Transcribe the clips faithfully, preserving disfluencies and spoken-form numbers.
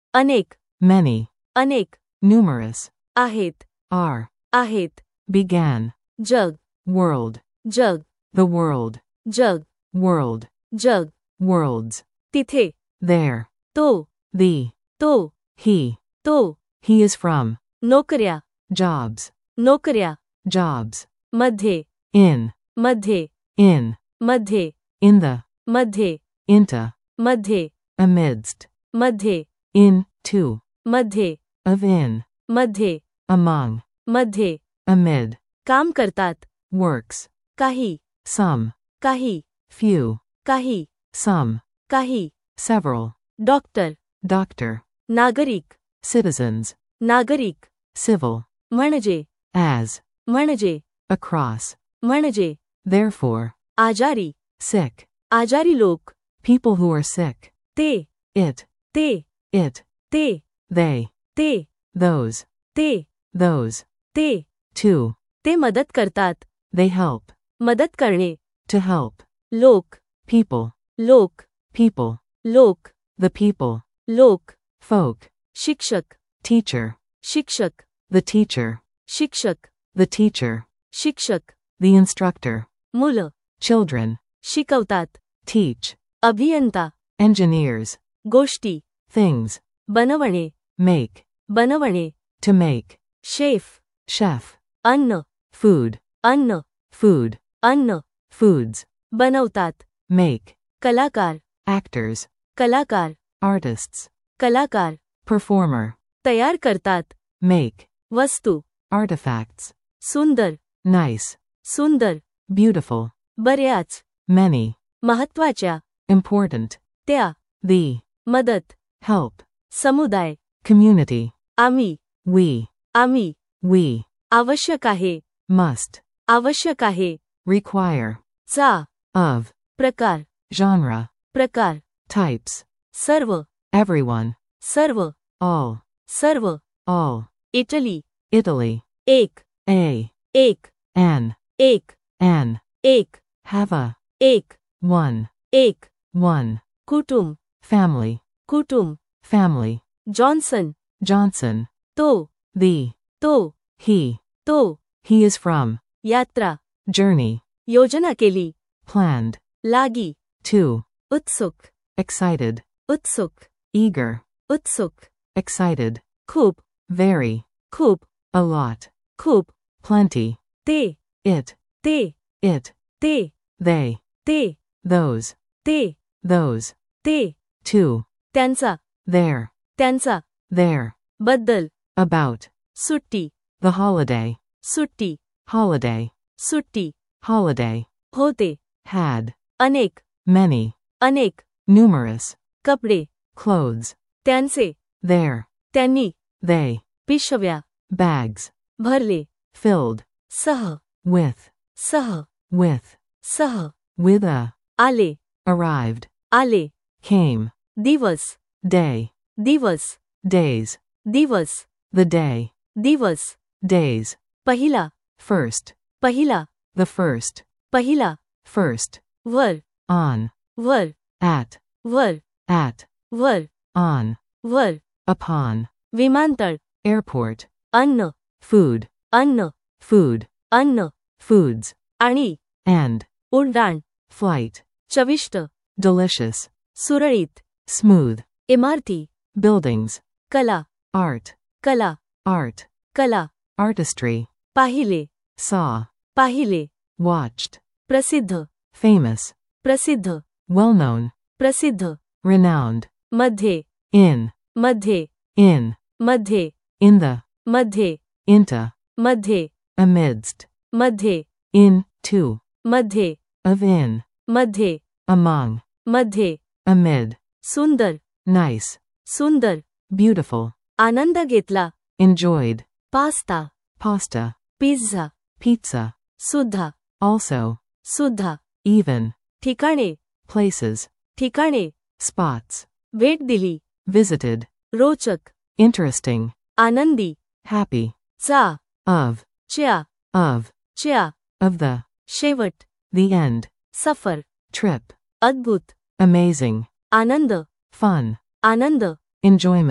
अनेक, many, अनेक, numerous, आहेत, are, आहेत, began, jug, world, jug, the world, jug, world, jug, worlds, तिथे, there, तो, the, तो, he, तो, he is from, नोकऱ्या, jobs, नोकऱ्या, jobs, मध्ये, in, मध्ये, in, मध्ये, in the, मध्ये, into, मध्ये, amidst, मध्ये, in, to, मध्ये, of in, मध्ये, among, मध्ये, amid, काम करतात, works, काही, some, काही, few, काही, some, काही, several, डॉक्टर, doctor, नागरिक, citizens, नागरिक, civil, म्हणजे, as, म्हणजे, across, म्हणजे, therefore, आजारी, sick, आजारी लोक, people who are sick, ते, it, ते, it, ते, they, ते, those, ते, those, ते, to, ते मदत करतात, they help, मदत करणे, to help, लोक, people, लोक, people, लोक, the people, लोक, folk, शिक्षक, teacher, शिक्षक, the teacher, शिक्षक, the teacher, शिक्षक, the instructor, मुलं, children, शिकवतात, teach, अभियंता, engineers, गोष्टी, things, बनवणे, make, बनवणे, to make, शेफ, chef, अन्न, food, अन्न, food, अन्न, foods, बनवतात, make, कलाकार, actors, कलाकार, artists, कलाकार, performer, तयार करतात, make, वस्तू, artifacts, सुंदर, nice, सुंदर, beautiful, बऱ्याच, many, महत्वाच्या, important, त्या, the, मदत, help, समुदाय, community, आम्ही, we, आम्ही, we, आवश्यक आहे, must, आवश्यक आहे, require, चा, of, प्रकार, genre, प्रकार, types, सर्व, everyone, सर्व, all, सर्व, all, इटली, Italy, एक, a, एक, an, एक, an, एक, have a, एक, one, एक, one, कुटुंब, family, कुटुंब, family, जॉन्सन, Johnson, तो, the, तो, he, तो, he is from, यात्रा, journey, योजना केली, planned, लागी, to, उत्सुक, excited, उत्सुक, eager, उत्सुक, excited, खूप, very, खूप, a lot, खूप, plenty, ते, it, ते, it, ते, they, ते, those, ते, those, ते, two, त्यांचा, their, त्यांचा, their, बद्दल, about, सुट्टी, the holiday, सुट्टी, holiday, सुट्टी, holiday, होते, had, अनेक, many, अनेक, numerous, कपडे, clothes, त्यांचे, their, त्यांनी, they, पिशव्या, bags, भरले, filled, सह, with, सह, with, सह, with a, आले, arrived, आले, came, दिवस, day, दिवस, days, दिवस, the day, दिवस, days, पहिला, first, पहिला, the first, पहिला, first, वर, on, वर, at, वर, at, वर, on, वर, upon, विमानतळ, airport, अन्न, food, अन्न, food, अन्न, foods, आणि, and, उड्डाण, flight, चविष्ट, delicious, सुरळीत, smooth, इमारती, buildings, कला, art, कला, art, कला, artistry, पाहिले, saw, पाहिले, watched, प्रसिद्ध, famous, प्रसिद्ध, well known, प्रसिद्ध, renowned, मध्ये, in, मध्ये, in, मध्ये, in the, मध्ये, into, मध्ये, amidst, मध्ये, in, to, मध्ये, of in, मध्ये, among, मध्ये, amid, सुंदर, nice, सुंदर, beautiful, आनंद घेतला, enjoyed, pasta, pasta, pizza, pizza, सुद्धा, also, सुद्धा, even, ठिकाणे, places, ठिकाणे, spots, भेट दिली, visited, रोचक, interesting, आनंदी, happy, चा, of, च्या, of, च्या, of the, शेवट, the end, सफर, trip, अद्भुत, amazing, आनंद, fun, आनंद, enjoyment,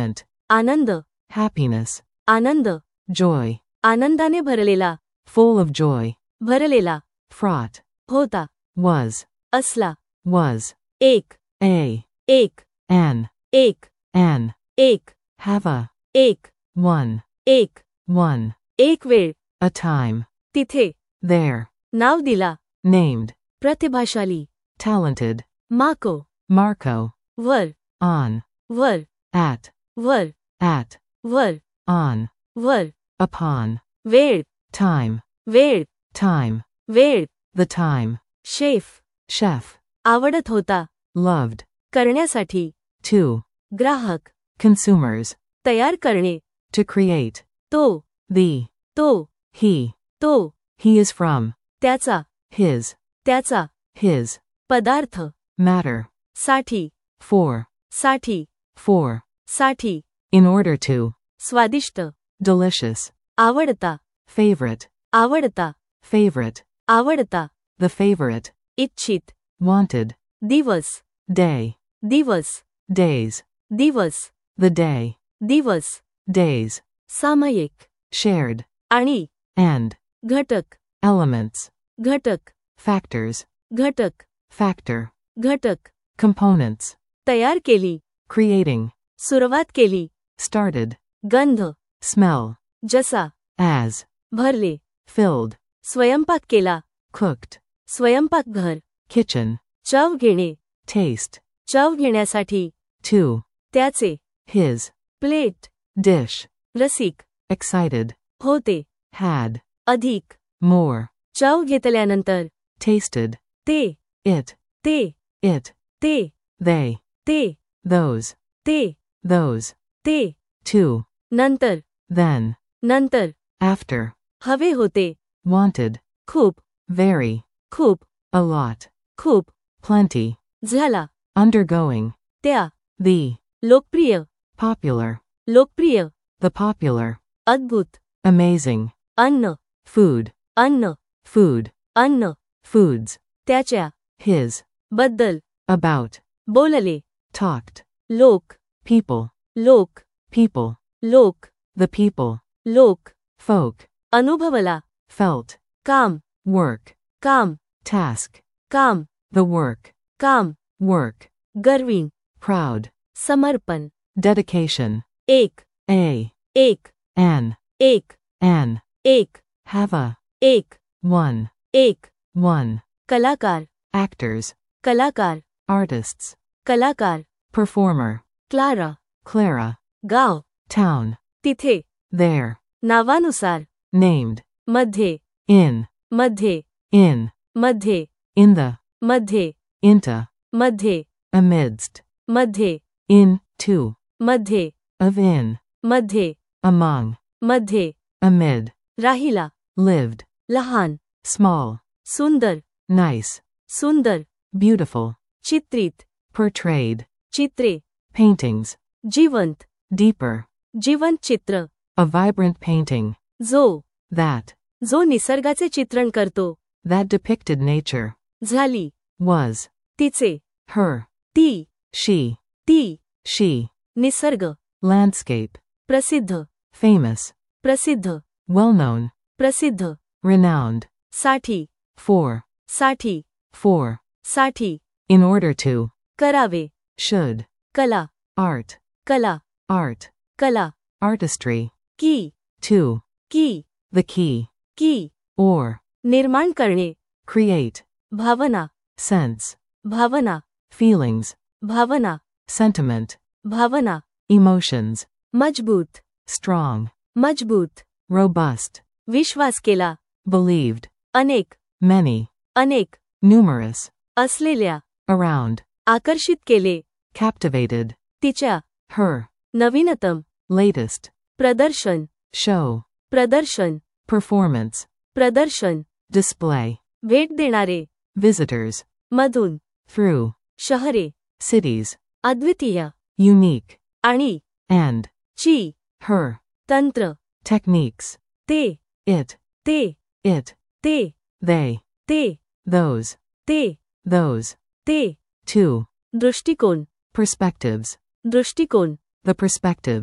आनंद, happiness, आनंद, joy, आनंदाने भरलेला, full of joy, भरलेला, fraught, होता, was, असला, was, एक, a, एक, an, एक, an, एक, have a, एक, one, एक, one, एक वेळ, a time, तिथे, there, नाव दिला, named, प्रतिभाशाली, talented, माको, Marco, वर, on, वर, at, वर, at, वर, on, वर, upon, वेळ, time, वेळ, time, वेळ, the time, शेफ, chef, आवडत होता, loved, करण्यासाठी, to, ग्राहक, consumers, तयार करणे, to create, तो, the, तो, he, तो, he is from, त्याचा, his, त्याचा, his, पदार्थ, matter, साठी, for, साठी, for, साठी, in order to, स्वादिष्ट, delicious, आवडता, favorite, आवडता, favorite, आवडता, the favorite, इच्छित, wanted, दिवस, day, दिवस, days, दिवस, the day, दिवस, days, सामायिक, shared, आणि, and, घटक, elements, घटक, factors, घटक, factor, घटक, components, तयार केली, creating, सुरुवात केली, started, गंध, smell, जसा, as, भरले, filled, स्वयंपाक केला, cooked, स्वयंपाकघर, kitchen, चव घेणे, taste, चव घेण्यासाठी, to, त्याचे, his, प्लेट, dish, रसिक, excited, होते, had, अधिक, more, चव घेतल्यानंतर, tasted, ते, it, ते, it, ते, they, ते, those, ते, those, ते, to, नंतर, then, नंतर, after, हवे होते, wanted, खूप, very, खूप, a lot, खूप, plenty, झाला, undergoing, त्या, the, लोकप्रिय, popular, लोकप्रिय, the popular, अद्भुत, amazing, अन्न, food, अन्न, food, अन्न, foods, त्याच्या, his, बद्दल, about, बोलले, talked, लोक, people, लोक, people, लोक, the people, लोक, folk, अनुभवला, felt, काम, work, काम, task, काम, the work, काम, work, गर्वीण, proud, समर्पण, dedication, एक, a, एक, an, एक, an, एक, have a, एक, one, एक, one, कलाकार, actors, कलाकार, artists, कलाकार, performer, क्लारा, Clara, गाव, town, तिथे, there, नावानुसार, named, मध्ये, in, मध्ये, in, मध्ये, in the, मध्ये, into, मध्ये, amidst, मध्ये, in, to, मध्ये, of in, मध्ये, among, मध्ये, amid, राहिला, lived, लहान, small, सुंदर, nice, सुंदर, beautiful, चित्रित, portrayed, चित्रे, paintings, जिवंत, deeper, जिवंत चित्र, a vibrant painting, जो, that, जो निसर्गाचे चित्रण करतो, that depicted nature, झाली, was, तिचे, her, ती, she, ती, she, निसर्ग, landscape, प्रसिद्ध, famous, प्रसिद्ध, well known, प्रसिद्ध, renowned, साठी, for, साठी, for, साठी, in order to, करावे, should, कला, art, कला, art, कला, artistry, की, to, की, the key, की, or, निर्माण करणे, create, भावना, sense, भावना, feelings, भावना, sentiment, भावना, emotions, मजबूत, strong, मजबूत, robust, विश्वास केला, believed, अनेक, many, अनेक, numerous, असलेल्या, around, आकर्षित केले, captivated, तिच्या, her, नवीनतम, latest, प्रदर्शन, show, प्रदर्शन, performance, प्रदर्शन, display, भेट देणारे, visitors, मधून, through, शहरे, cities, अद्वितीय, unique, आणि, and, ची, her, तंत्र, techniques, ते, it, ते, it, ते, they, ते, those, ते, those, ते, two, दृष्टिकोन, perspectives, दृष्टिकोन, the perspectives,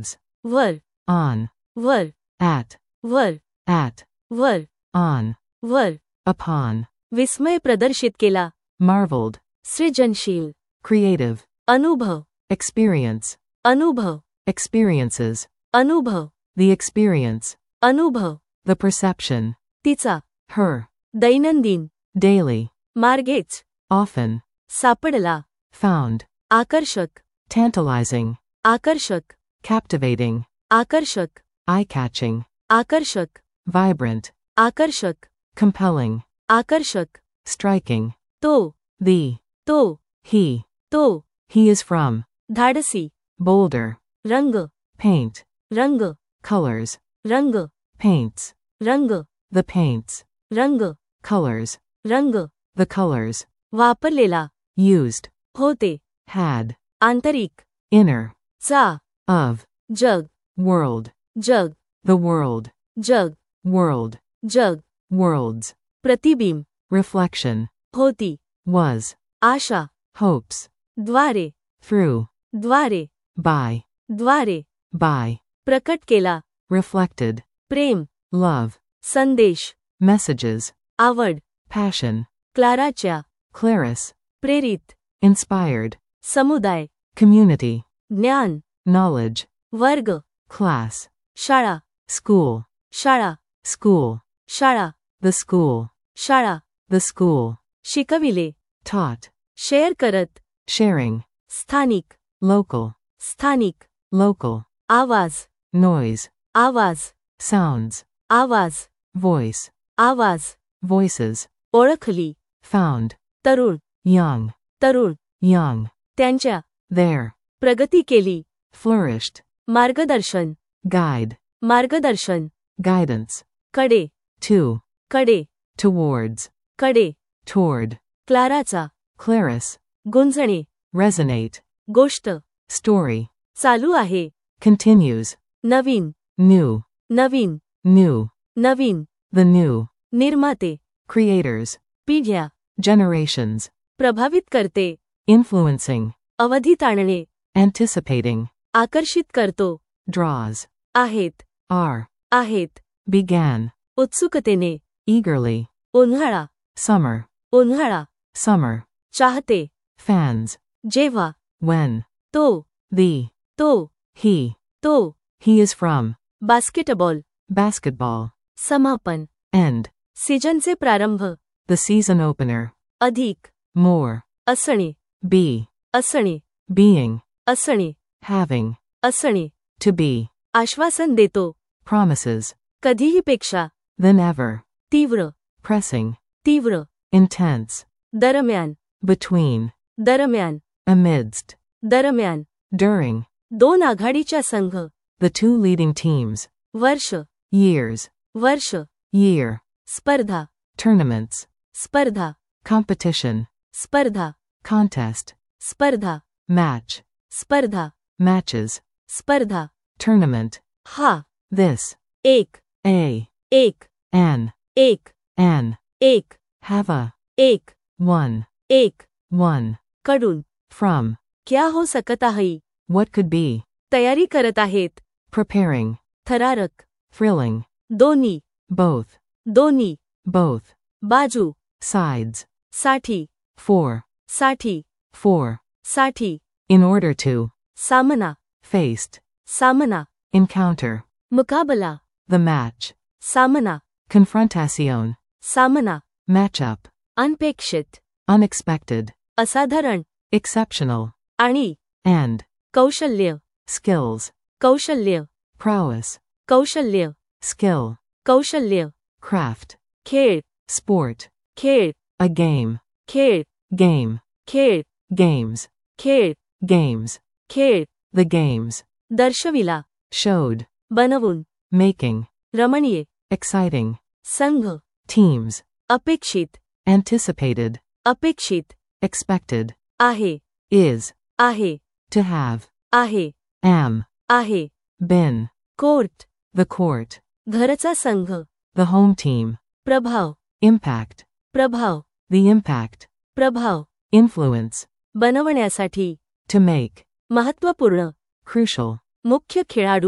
वर, on, वर, at, वर, at, वर, on, वर. upon, विस्मय प्रदर्शित केला. marveled, सृजनशील. creative, अनुभव, experience, अनुभव, experiences, अनुभव, the experience, अनुभव. the perception, तिचा. her, दैनंदिन. daily, मार्गेच. often, सापडला. found, आकर्षक, tantalizing, आकर्षक, captivating, आकर्षक, eye-catching, आकर्षक, vibrant, आकर्षक, compelling, आकर्षक. striking, तो, the, तो, he, तो. he is from, धाडसी. boulder, रंग, paint, रंग, colors, रंग, paints, रंग, the paints, रंग, colors, रंग. the colors, वापरलेला. used, होते. had, आंतरिक. inner, चा. of, jug, world, jug, the world, jug, world, jug. worlds, प्रतिबिंब. reflection, होती. was, Asha. hopes, द्वारे, through, द्वारे, by, द्वारे. by, प्रकट केला. reflected, प्रेम. love, संदेश. messages, आवड. passion, क्लाराच्या. Clarice, प्रेरित. inspired, समुदाय. community, ज्ञान. knowledge, वर्ग. class, शाळा. school, शाळा. school, शाळा. the school, शाळा. the school, शिकविले. taught, शेअर करत. sharing, स्थानिक. local, स्थानिक. local, आवाज. noise, आवाज. sounds, आवाज. voice, आवाज. voices, ओळखली. found, तरुण. young, तरुण. young, त्यांच्या. there, प्रगती केली. flourished, मार्गदर्शन. guide, मार्गदर्शन. guidance, कडे. to, कडे. towards, कडे. toward, क्लाराचा. Clarice, गुंजणे. resonate, गोष्ट. story, चालू आहे. continues, Naveen. new, Naveen. new, Naveen. the new, निर्माते. creators, पिढ्या. generations, प्रभावित करते. influencing, अवधी ताणणे. anticipating, आकर्षित करतो. draws, आहेत. are, आहेत. began, उत्सुकतेने. eagerly, उन्हाळा. summer, उन्हाळा. summer, चाहते. fans, जेव्हा. when, तो. the, तो. he, तो. he is from, basketball. basketball, समापन. end, सीजनचे प्रारंभ. the season opener, अधिक. more, असणे. be, असणे. being, असणे. having, असणे. to be, आश्वासन देतो. promises, कधीही पेक्षा. than ever, तीव्र. pressing, तीव्र. intense, दरम्यान. between, दरम्यान. amidst, दरम्यान. during, दोन आघाडीच्या संघ. the two leading teams, वर्ष. years, वर्ष. year, स्पर्धा. tournaments, स्पर्धा. competition, स्पर्धा. contest, स्पर्धा. match, स्पर्धा. matches, स्पर्धा. tournament, हा. this, एक. a, एक. an, एक. an, एक. have a, एक. one, एक. one, कडून. from, क्या हो सकत आहे. what could be, तयारी करत आहेत. preparing, थरारक. thrilling, दोन्ही. both, दोन्ही. both, बाजू. sides, साठी. for, साठी. for, साठी. in order to, सामना. faced, सामना. encounter, मुकाबला. the match, सामना. confrontation, सामना. matchup, अनपेक्षित. unexpected, असाधारण. exceptional, आणि. and, कौशल्य. skills, कौशल्य. prowess, कौशल्य. skill, कौशल्य. craft, खेळ. sport, खेळ. a game, खेळ. game, खेळ. games, खेळ. games, खेळ. the games, दर्शविला. showed, बनवून. making, रमणीय. exciting, संघ. teams, अपेक्षित. anticipated, अपेक्षित. expected, आहे. is, आहे. to have, आहे. am, आहे. been, court. the court, घरचा संघ. the home team, प्रभाव. impact, प्रभाव. the impact, प्रभाव. influence, बनवण्यासाठी. to make, महत्त्वपूर्ण. crucial, मुख्य खेळाडू.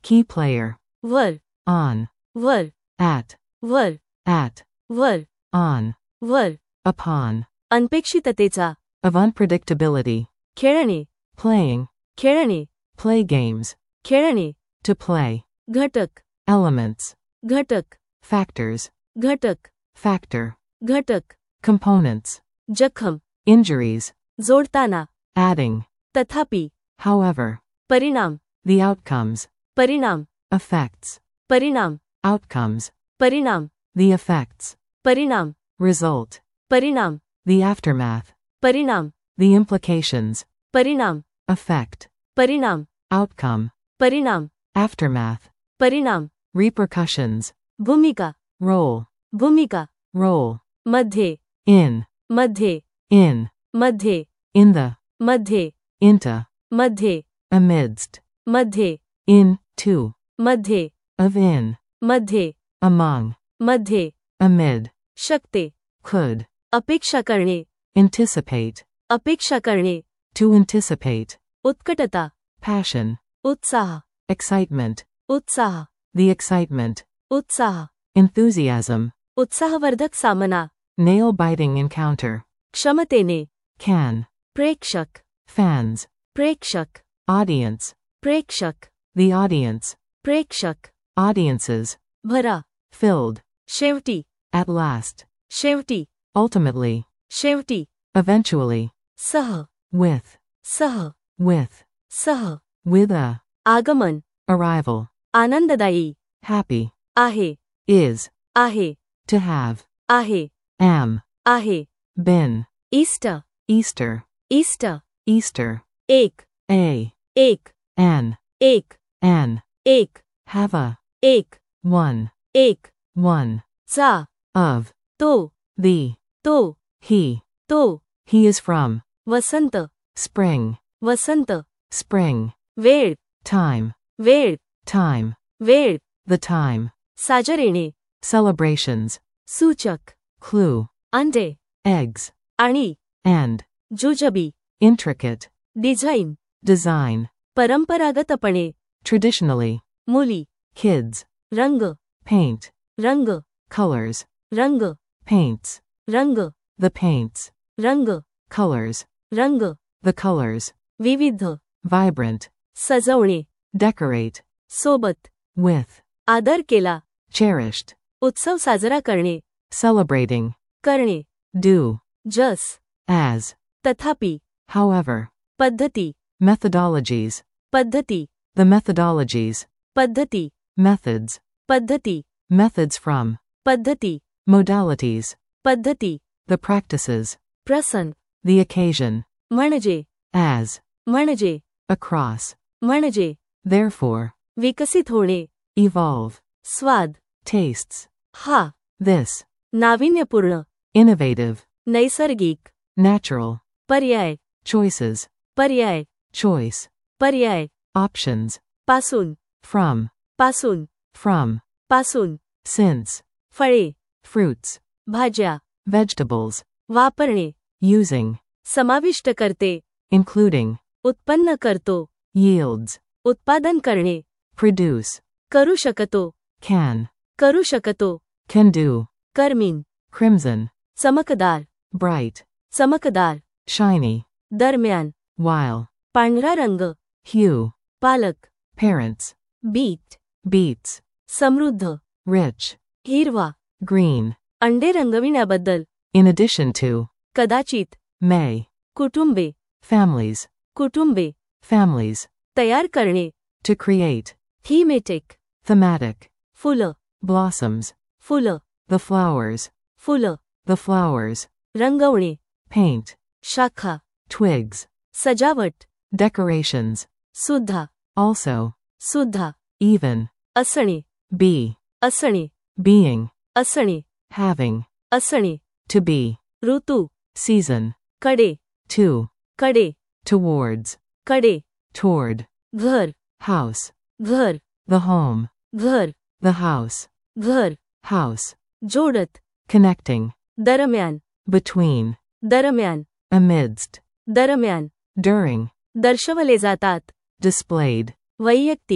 Key player. Were, On. वर, At. वर, At. वर, On. वर. Upon. अनपेक्षिततेचा. Of unpredictability. खेळणे, Playing. खेळणे, Play games. खेळणे. To play. घटक, Elements. घटक, Factors. घटक, Factor. घटक. Components. जखम, Injuries. जोडताना. Adding. तथापि. However. परिणाम, The outcomes. परिणाम, Effects. परिणाम, Outcomes. परिणाम, The effects. परिणाम, Result. परिणाम, The aftermath. परिणाम, The implications. परिणाम, Effect. परिणाम, Outcome. परिणाम, Aftermath. परिणाम. Repercussions. भूमिका, Role. भूमिका. Role. मध्ये, In. मध्ये, In. मध्ये, In the. मध्ये, Into. मध्ये, Amidst. मध्ये, In. To. मध्ये, Of in. मध्ये, Among. मध्ये. Amid. शकते, Could. अपेक्षा करणे, Anticipate. अपेक्षा करणे. To anticipate. उत्कटता, Passion. उत्साह, Excitement. उत्साह, The excitement. उत्साह. Enthusiasm. उत्साहवर्धक सामना. Nail-biting encounter. क्षमतेने. Can. प्रेक्षक, Fans. प्रेक्षक, Audience. प्रेक्षक, The audience. प्रेक्षक. Audiences. भरा, Filled. शेवटी, At last. शेवटी, Ultimately. शेवटी. Eventually. सह, With. सह, With. सह. With a. आगमन, Arrival. आनंददायी. Happy. आहे, Is. आहे, To have. आहे, Am. आहे. Been. East, Easter. East. Easter. एक, A. एक, An. एक, An. एक, Have a. एक, One. एक. One. चा, Of. तो, The. तो, He. तो. He is from. Vasant, Spring. Vasant. Spring. वेळ, Time. वेळ, Time. वेळ. The time. साजरेणे, Celebrations. सूचक. Clue. अंडे, Eggs. आणि. And. जुजबी. Intricate. Design. Design. परंपरागतपणे. Traditionally. मुली. Kids. रंग, Paint. रंग, Colors. रंग, Paints. रंग, The paints. रंग, Colors. रंग. The colors. विविध. Vibrant. सजवणे. Decorate. सोबत. With. आदर केला. Cherished. उत्सव साजरा करणे. Celebrating. करणे. Do. जस. As. तथापि. However. पद्धती. Methodologies. पद्धती. The methodologies. पद्धती. Methods. पद्धती. Methods from. पद्धती. Modalities. पद्धती. The practices. प्रसंग. The occasion. म्हणजे. As. म्हणजे. Across. म्हणजे. Therefore. विकसित होणे. Evolve. स्वाद. Tastes. हा. This. नाविन्यपूर्ण. Innovative. नैसर्गिक. Natural. पर्याय. Choices. पर्याय. Choice. पर्याय. Options. पासून. From. पासून. From. पासून. Since. फळे. Fruits. भाज्या. Vegetables. वापरणे. Using. समाविष्ट करते. Including. उत्पन्न करतो. Yields. उत्पादन करणे. Produce. करू शकतो. Can. करू शकतो. Can do. कर्मीन. Crimson. चमकदार. Bright. चमकदार. Shiny. दरम्यान. While. पांढरा रंग. Hue. पालक. Parents. बीट. Beets. समृद्ध. Rich. हिरवा. Green. अंडे रंगविण्याबद्दल. In addition to. कदाचित. May. कुटुंबे. Families. कुटुंबे. Families. तयार करणे. To create. थीमेटिक. Thematic. फुलं. Blossoms. फुलं. The flowers. फुलं. The flowers. रंगवणे. Paint. शाखा. Twigs. सजावट. Decorations. सुद्धा. Also. सुद्धा. Even. असणे. Be. असणे. Being. असणे. Having. असणे. To be. ऋतू. Season. कडे. To. कडे. Towards. कडे. Toward. घर. House. घर. The home. घर. The house. घर. House. जोडत. Connecting. दरम्यान. Between. दरम्यान. Amidst. दरम्यान. During. दर्शवले जातात. Displayed. वैयक्तिक.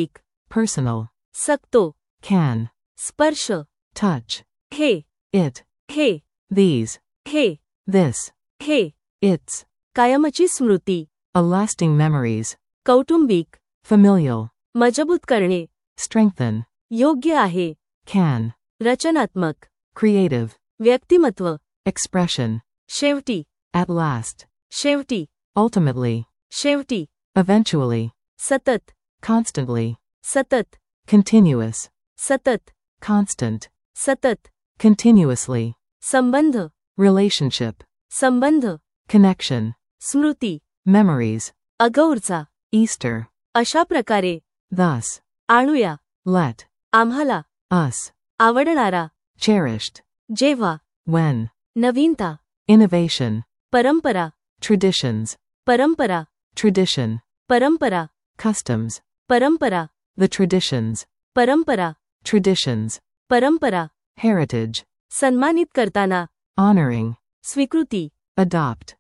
personal, सकतो, can, स्पर्श, touch, hey, it, hey, these, hey, this, hey, its, कायमची स्मृती, a lasting memories, कौटुंबिक, familial, मजबूत करणे, strengthen, योग्य आहे, can, रचनात्मक, creative, व्यक्तिमत्व, expression, शेवटी, at last, शेवटी, ultimately, शेवटी, eventually, सतत, constantly, सतत, continuous, सतत, constant, सतत, continuously, संबंध, relationship, संबंध, connection, स्मृती, memories, अगौरचा, Easter, अशा प्रकारे, thus, आणूया, let, आम्हाला, us, आवडणारा, cherished, जेव्हा, when, नवीनता, innovation, परंपरा, traditions, परंपरा, tradition, परंपरा, customs, परंपरा, the traditions, परंपरा, traditions, परंपरा, heritage, सन्मानित करताना, honoring, स्वीकृती, adopt,